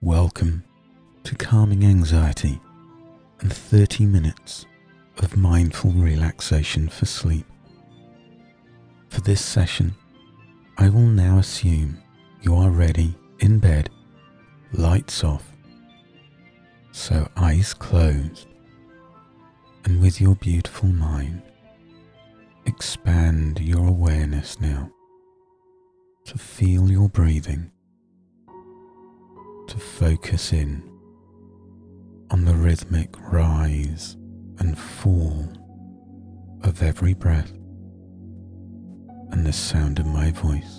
Welcome to Calming Anxiety and 30 minutes of mindful relaxation for sleep. For this session, I will now assume you are ready in bed, lights off, so eyes closed, and with your beautiful mind, expand your awareness now to feel your breathing, to focus in on the rhythmic rise and fall of every breath and the sound of my voice,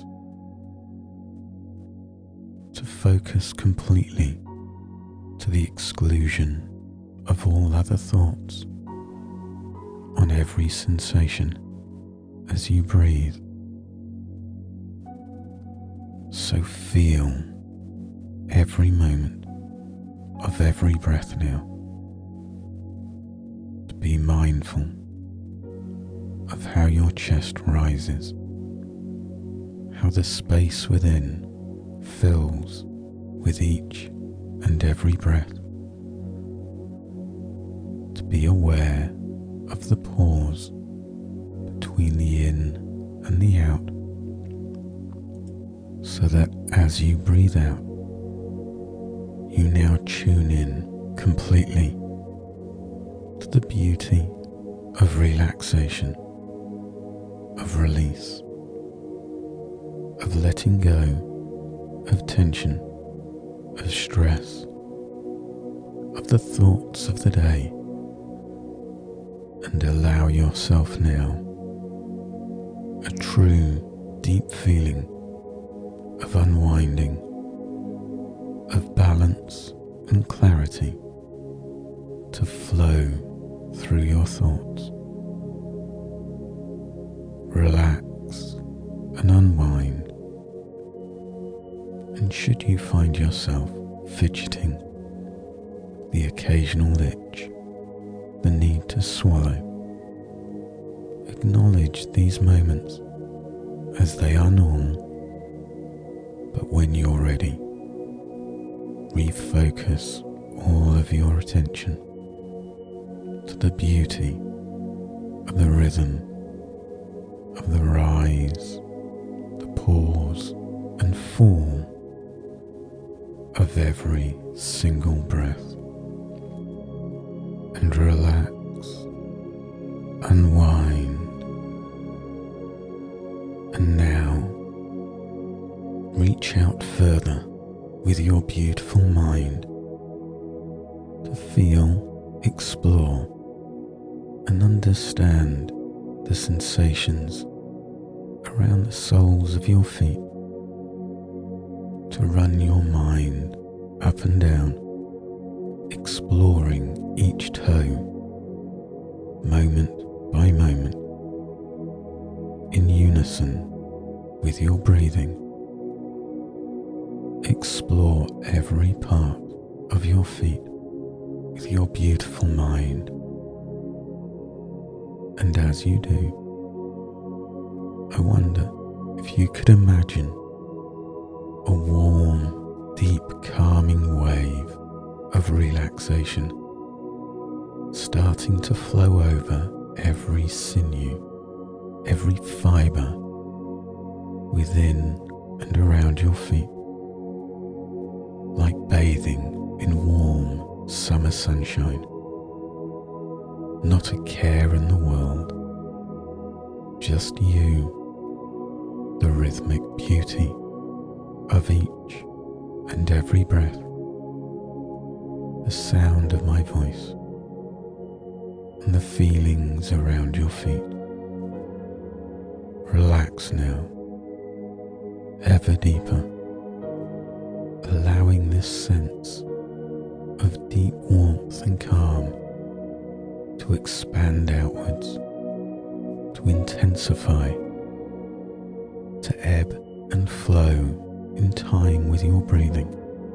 to focus completely to the exclusion of all other thoughts on every sensation as you breathe. So feel every moment of every breath now. To be mindful of how your chest rises, how the space within fills with each and every breath. To be aware of the pause between the in and the out, so that as you breathe out, you now tune in completely to the beauty of relaxation, of release, of letting go of tension, of stress, of the thoughts of the day, and allow yourself now a true deep feeling of unwinding, of balance and clarity to flow through your thoughts. Relax and unwind, and should you find yourself fidgeting, the occasional itch, the need to swallow, acknowledge these moments as they are normal. But when you're ready, refocus all of your attention to the beauty of the rhythm of the rise, the pause and fall of every single breath, and relax, unwind, and now reach out further with your beautiful mind to feel, explore, and understand the sensations around the soles of your feet, to run your mind up and down, exploring each toe, moment by moment, in unison with your breathing. Explore every part of your feet with your beautiful mind. And as you do, I wonder if you could imagine a warm, deep, calming wave of relaxation starting to flow over every sinew, every fibre within and around your feet, like bathing in warm summer sunshine. Not a care in the world, just you, the rhythmic beauty of each and every breath, the sound of my voice, and the feelings around your feet. Relax now, ever deeper, allowing this sense of deep warmth and calm to expand outwards, to intensify, to ebb and flow in time with your breathing.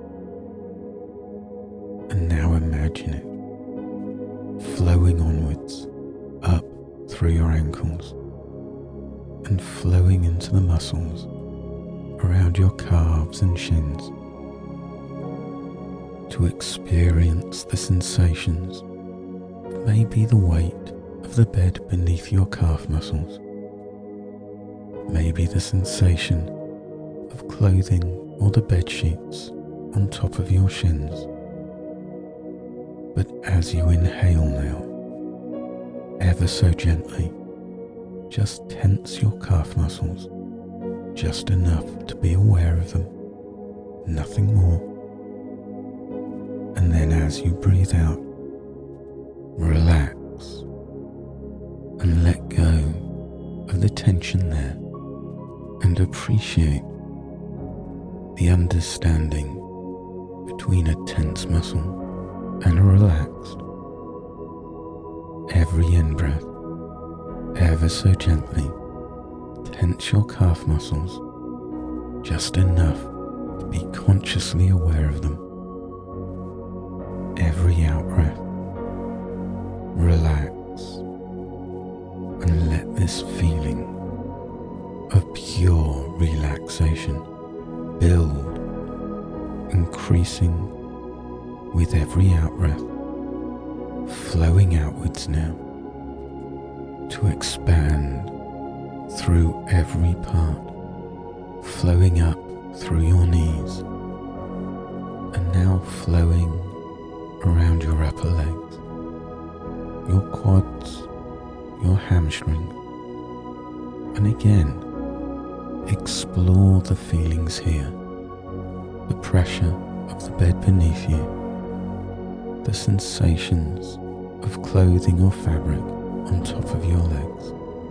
And now imagine it flowing onwards, up through your ankles, and flowing into the muscles around your calves and shins, to experience the sensations of maybe the weight of the bed beneath your calf muscles, maybe the sensation of clothing or the bed sheets on top of your shins. But as you inhale now, ever so gently, just tense your calf muscles just enough to be aware of them, nothing more. And then as you breathe out, relax and let go of the tension there and appreciate the understanding between a tense muscle and a relaxed. Every in-breath, ever so gently, tense your calf muscles just enough to be consciously aware of them. Every out-breath, relax and let this feeling of pure relaxation build, increasing with every out-breath, flowing outwards now to expand through every part, flowing up through your knees, and now flowing around your upper legs, your quads, your hamstrings, and again, explore the feelings here, the pressure of the bed beneath you, the sensations of clothing or fabric on top of your legs.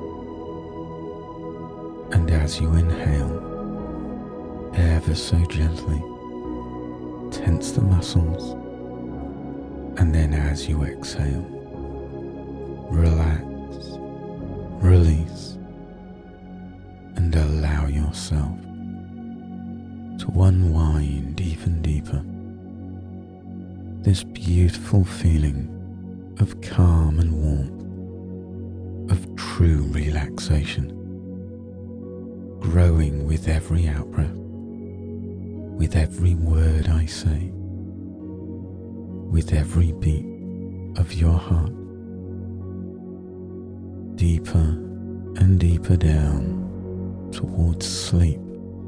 And as you inhale, ever so gently, tense the muscles, and then as you exhale, relax, release, and allow yourself to unwind even deeper. This beautiful feeling of calm and warmth, of true relaxation, growing with every out-breath, with every word I say, with every beat of your heart, deeper and deeper down towards sleep.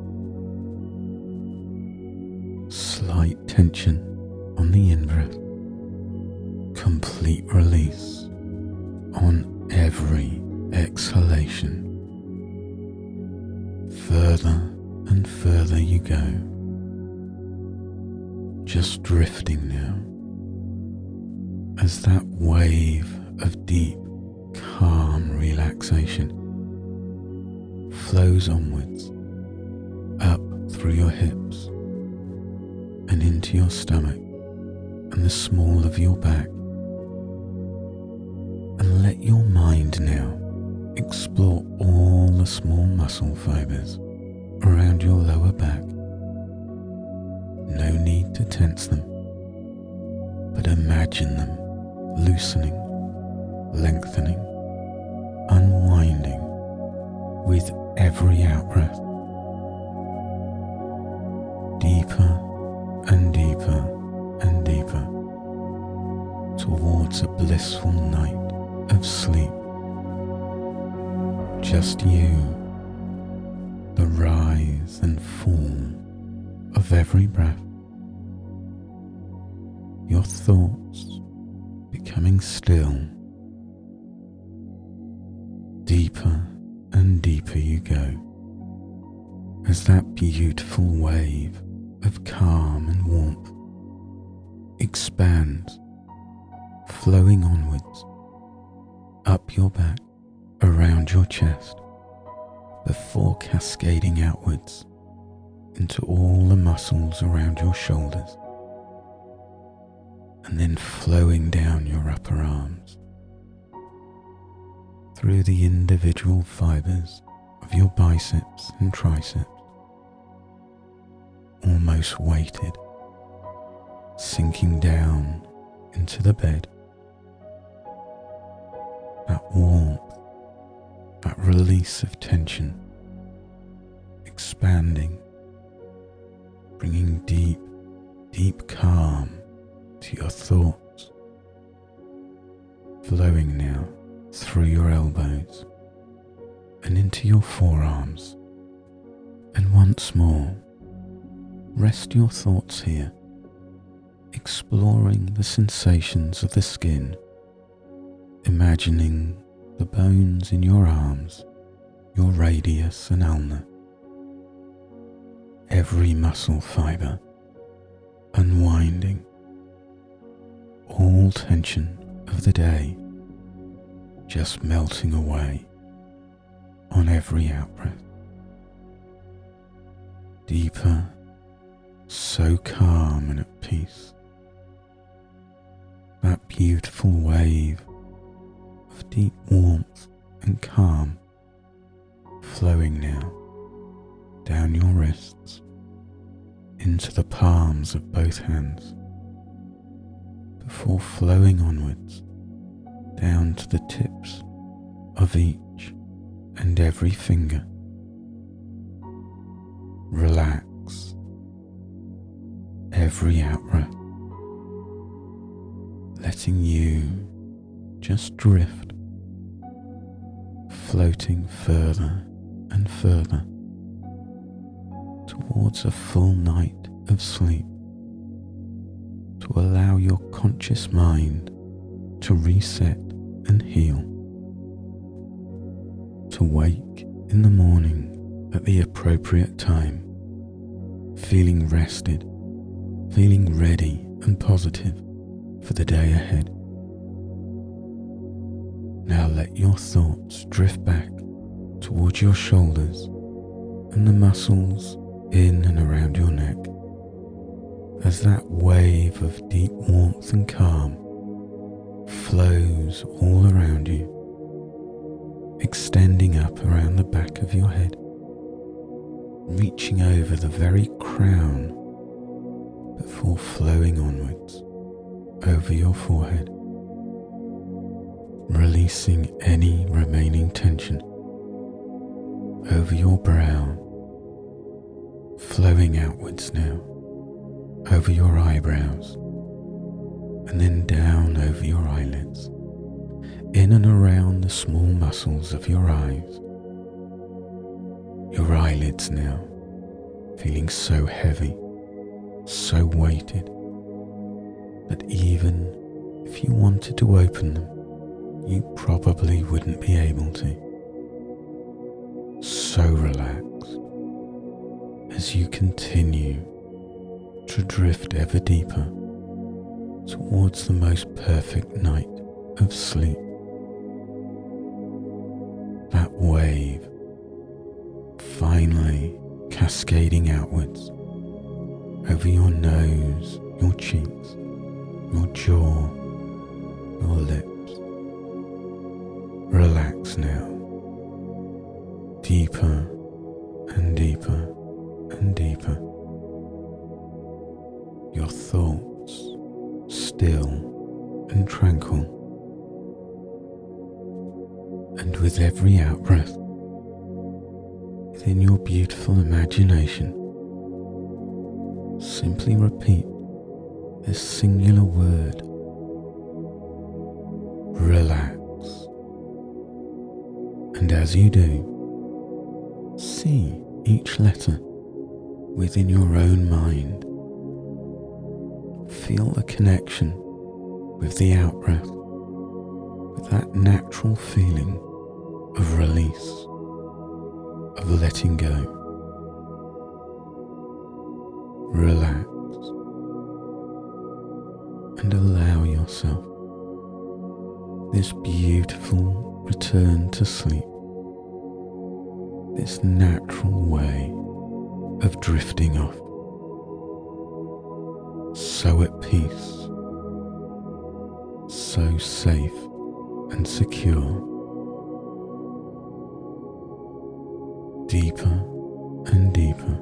Slight tension on the in-breath, complete release on every exhalation. Further and further you go, just drifting now, as that wave of deep, calm relaxation flows onwards, up through your hips and into your stomach and the small of your back. And let your mind now explore all the small muscle fibers around your lower back. No need to tense them, but imagine them loosening, lengthening, unwinding with every out-breath. Deeper and deeper and deeper towards a blissful night of sleep. Just you, the rise and fall of every breath, your thoughts becoming still. Deeper and deeper you go, as that beautiful wave of calm and warmth expands, flowing onwards, up your back, around your chest, before cascading outwards into all the muscles around your shoulders, and then flowing down your upper arms, through the individual fibers of your biceps and triceps, almost weighted, sinking down into the bed. That warmth, that release of tension, expanding, bringing deep, deep calm to your thoughts, flowing now through your elbows and into your forearms. And once more, rest your thoughts here, exploring the sensations of the skin, imagining the bones in your arms, your radius and ulna, every muscle fibre unwinding, all tension of the day just melting away on every out-breath. Deeper, so calm and at peace. That beautiful wave of deep warmth and calm flowing now down your wrists into the palms of both hands before flowing onwards down to the tips of each and every finger. Relax every out-breath, letting you just drift, floating further and further towards a full night of sleep, to allow your conscious mind to reset and heal, to wake in the morning at the appropriate time, feeling rested, feeling ready and positive for the day ahead. Now let your thoughts drift back towards your shoulders and the muscles in and around your neck, as that wave of deep warmth and calm flows all around you, extending up around the back of your head, reaching over the very crown before flowing onwards over your forehead, releasing any remaining tension over your brow, flowing outwards now over your eyebrows and then down over your eyelids, in and around the small muscles of your eyes. Your eyelids now feeling so heavy, so weighted, that even if you wanted to open them, you probably wouldn't be able to. So relaxed as you continue to drift ever deeper towards the most perfect night of sleep. That wave finally cascading outwards over your nose, your cheeks, your jaw, your lips. Relax now, deeper and deeper and deeper. Your thoughts still and tranquil, and with every out-breath, within your beautiful imagination, simply repeat this singular word: relax. And as you do, see each letter within your own mind. Feel the connection with the out-breath, with that natural feeling of release, of letting go. Relax and allow yourself this beautiful return to sleep, this natural way of drifting off, so at peace, so safe and secure. Deeper and deeper,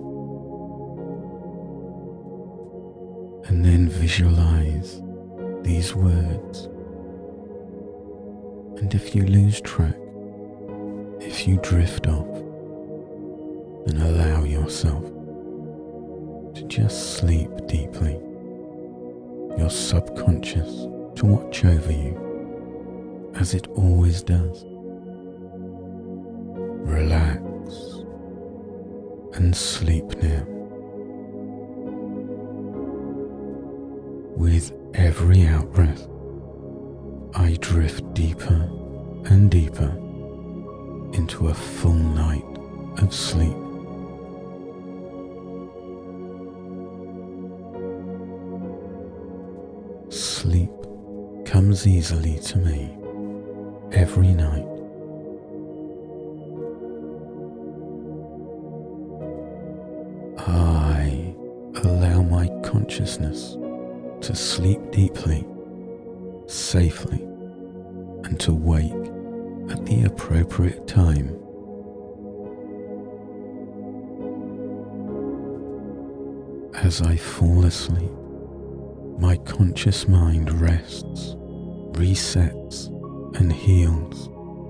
and then visualize these words. And if you lose track, if you drift off, then allow yourself to just sleep deeply. Your your subconscious to watch over you, as it always does. Relax and sleep now. With every out-breath, I drift deeper and deeper into a full night of sleep. Sleep comes easily to me every night. I allow my consciousness to sleep deeply, safely, and to wake at the appropriate time. As I fall asleep, my conscious mind rests, resets, and heals.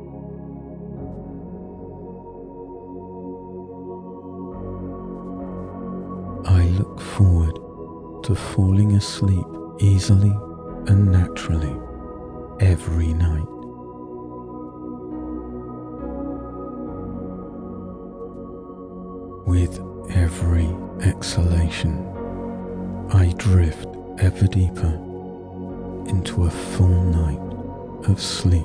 I look forward to falling asleep easily and naturally every night. With every exhalation, I drift ever deeper into a full night of sleep.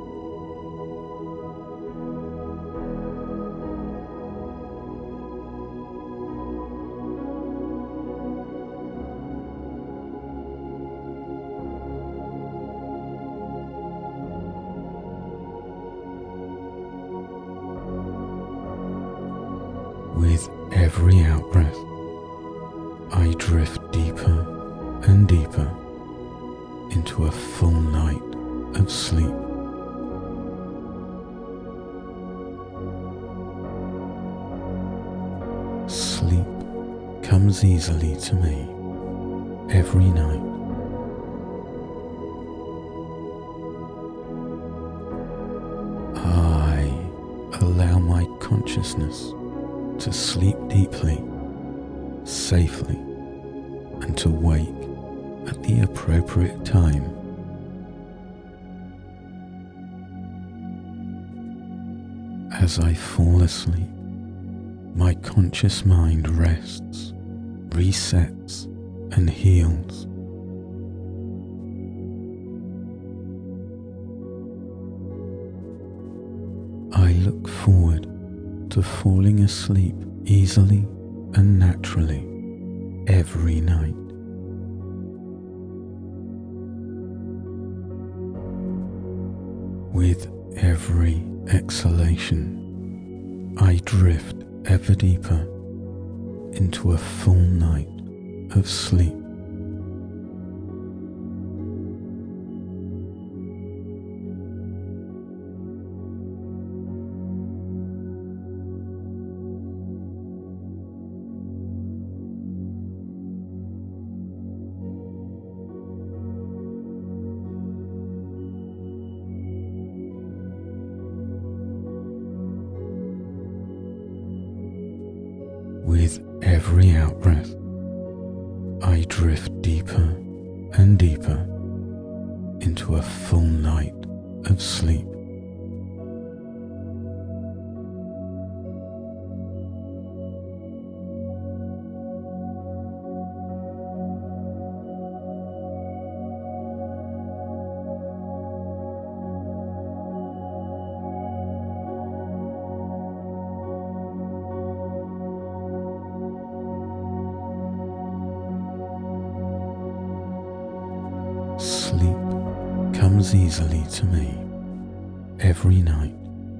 With every out-breath, I drift deeper and deeper into a full night of sleep. Sleep comes easily to me every night. I allow my consciousness to sleep deeply, safely, and to wake at the appropriate time. As I fall asleep, my conscious mind rests, resets, and heals. I look forward to falling asleep easily and naturally every night. With every exhalation, I drift ever deeper into a full night of sleep. With every out-breath, I drift deeper and deeper into a full night of sleep. Sleep comes easily to me every night.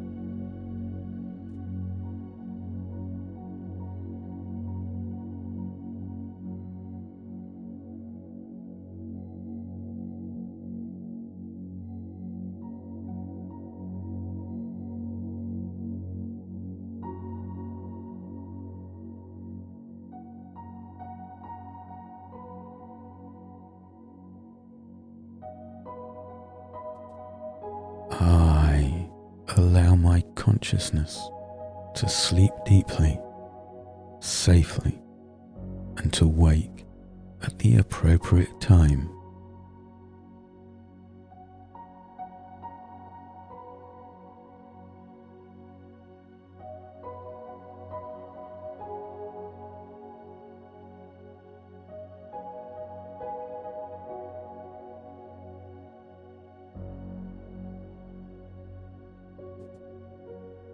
I allow my consciousness to sleep deeply, safely, and to wake at the appropriate time.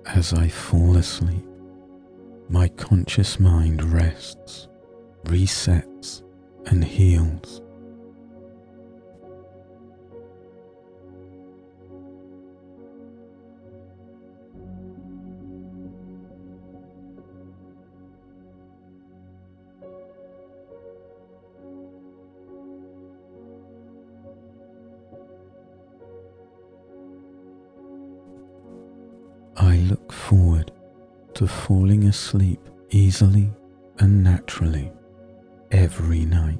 As I fall asleep, my conscious mind rests, resets, and heals. I look forward to falling asleep easily and naturally every night.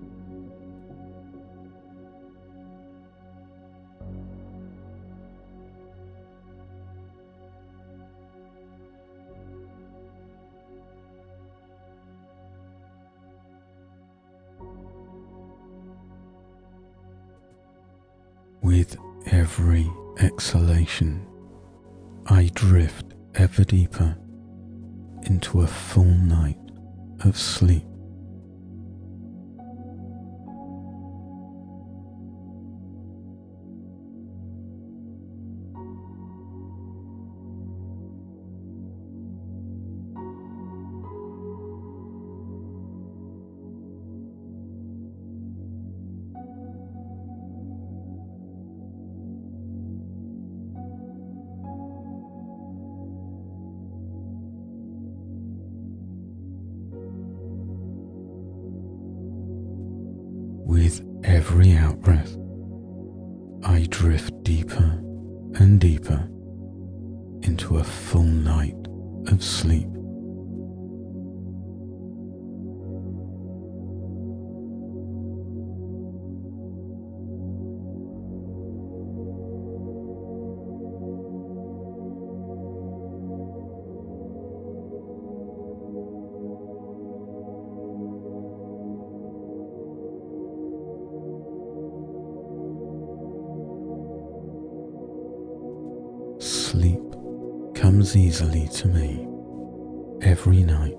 With every exhalation, I drift ever deeper into a full night of sleep. With every out-breath, I drift deeper and deeper into a full night of sleep. Sleep comes easily to me every night.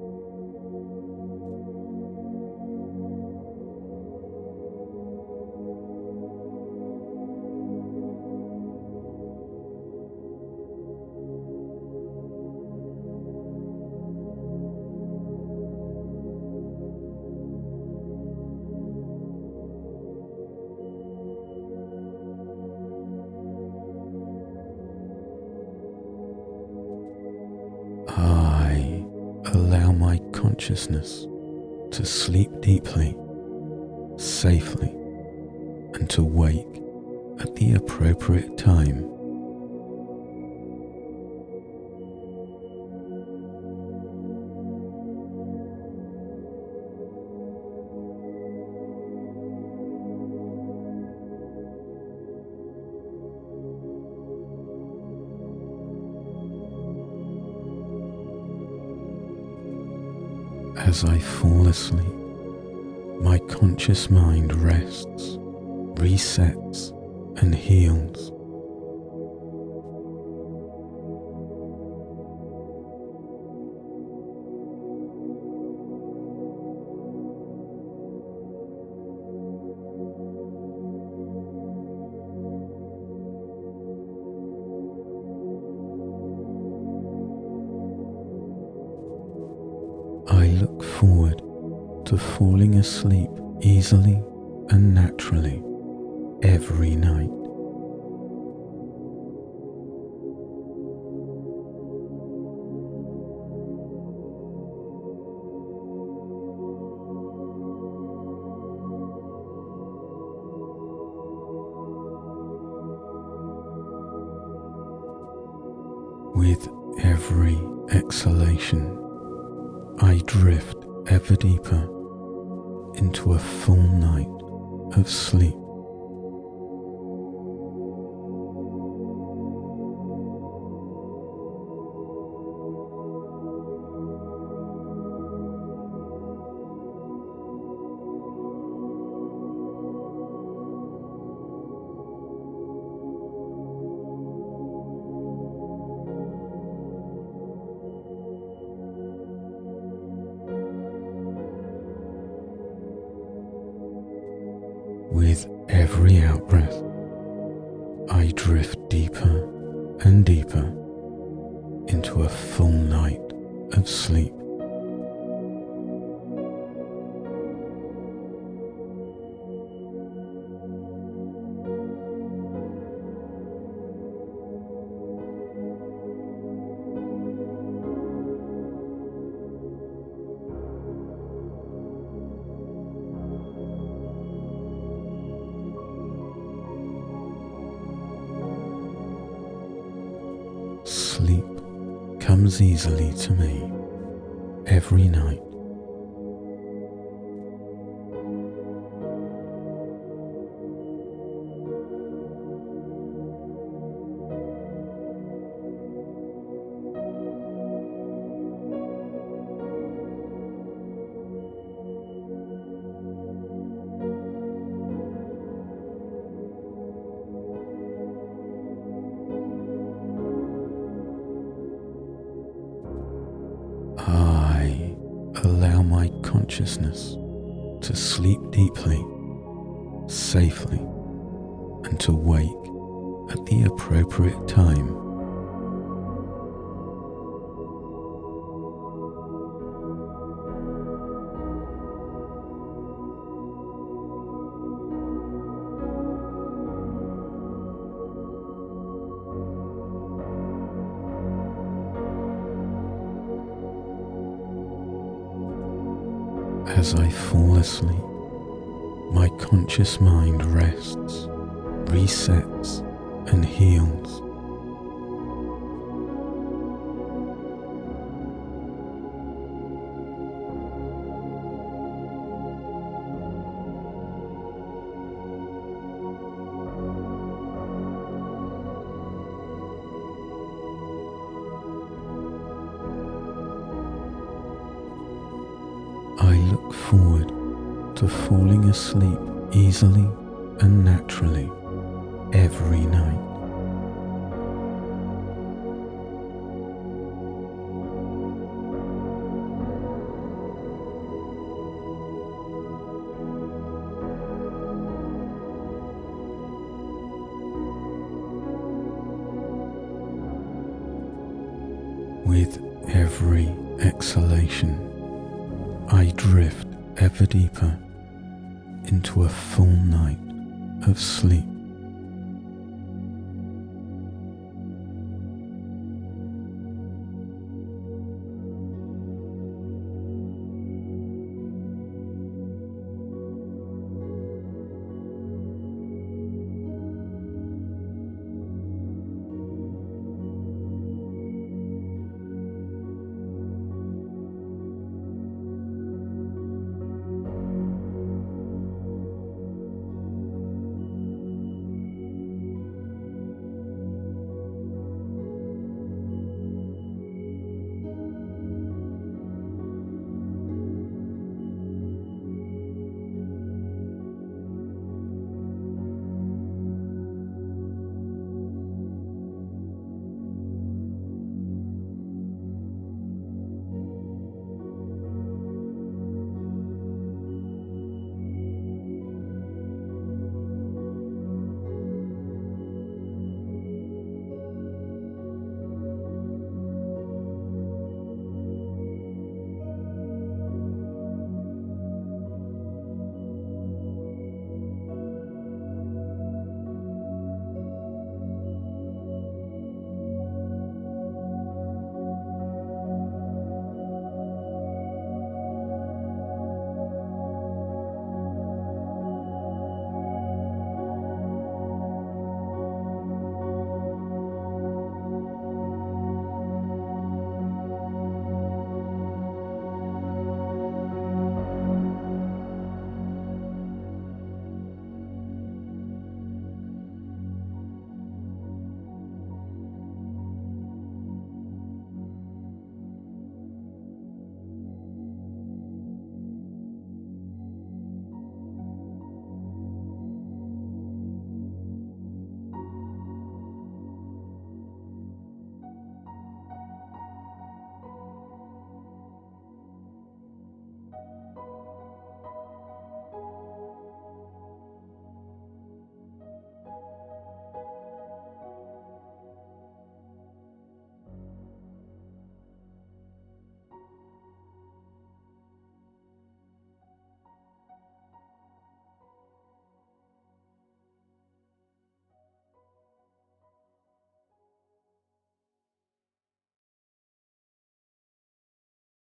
I allow my consciousness to sleep deeply, safely, and to wake at the appropriate time. As I fall asleep, my conscious mind rests, resets, and heals. I look forward to falling asleep easily and naturally every night. With every exhalation, I drift ever deeper into a full night of sleep. With every out-breath, I drift deeper and deeper into a full night of sleep. Sleep comes easily to me every night. I allow my consciousness to sleep deeply, safely, and to wake at the appropriate time. As I fall asleep, my conscious mind rests, resets, and heals. I look forward to falling asleep easily and naturally every night. With every exhalation, I drift ever deeper into a full night of sleep.